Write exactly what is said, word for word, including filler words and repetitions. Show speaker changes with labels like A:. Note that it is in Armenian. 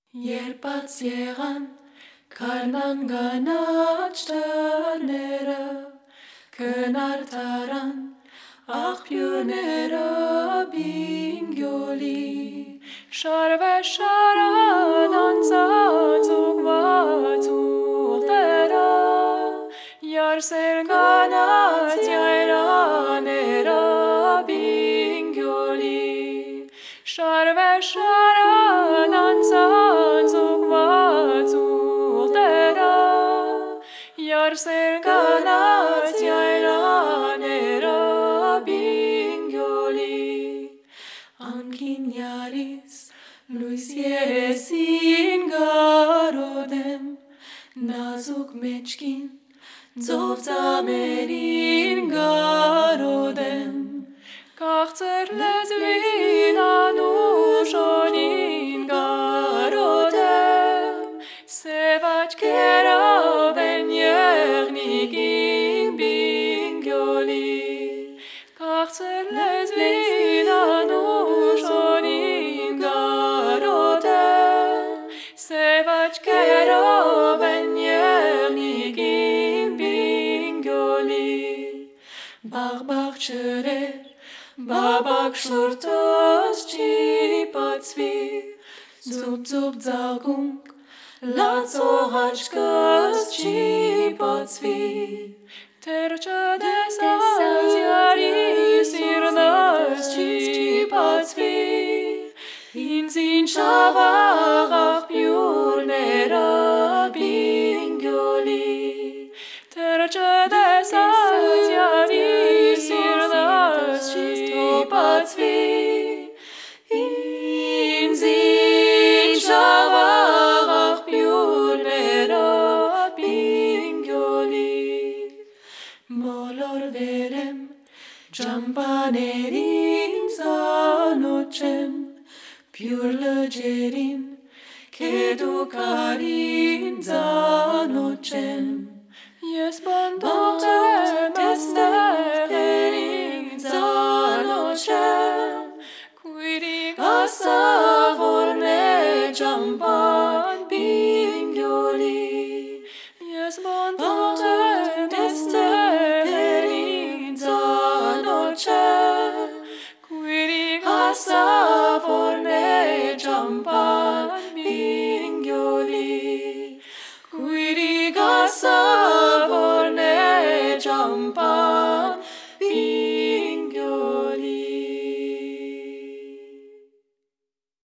A: Երբ բաց եղան քարնան գանաչ տարները, քնարդարան աղբյուրները բինգյոլի, շարվե շարան անցած ուղված ուղտերը, յարսել գանաց յայրաները բինգյոլի, շարվե շարան անցած ուղված ուղտերը, յարսել գանաց յայրաները բինգյոլի, անկին յարիս լույս երեսին գարոդեմ, նազուկ մեջքին ձով ծամերին գարոդեմ, քաղցր լեզվին անուշ օնին գարոդեմ, սև աչքերով են եղնիկին բինգյոլի, քաղցր լեզվին անուշ օնին գարոդեմ, սև աչքերով են եղնիկին բինգյոլի, բաղ-բաղ ջրեր բաբակ շուրթս չի բացվի, ձուկ-ձուկ ձագունք լացող աչքս չի բացվի, դեռ չտեսած յարի սիրտս չի բացվի, ինձին շավաղ աղբյուրները բինգյոլի, դեռ չտեսած յարի սիրտս չի բացվի, ինձին շավաղ աղբյուրները բինգյոլի, մոլորվել եմ ճամբաներին ծանոթ չեմ, բյուր լջերին քեդուկարին ծանոթ չեմ, ես բանդող եմ տեսնեղերին ծանոթ չեմ, քույրիկ ասա որն է ճամբան բինգյոլի, ես բանդող եմ տեսնեղերին ծանոթ չեմ, քույրիկ ասա որն է ճամբան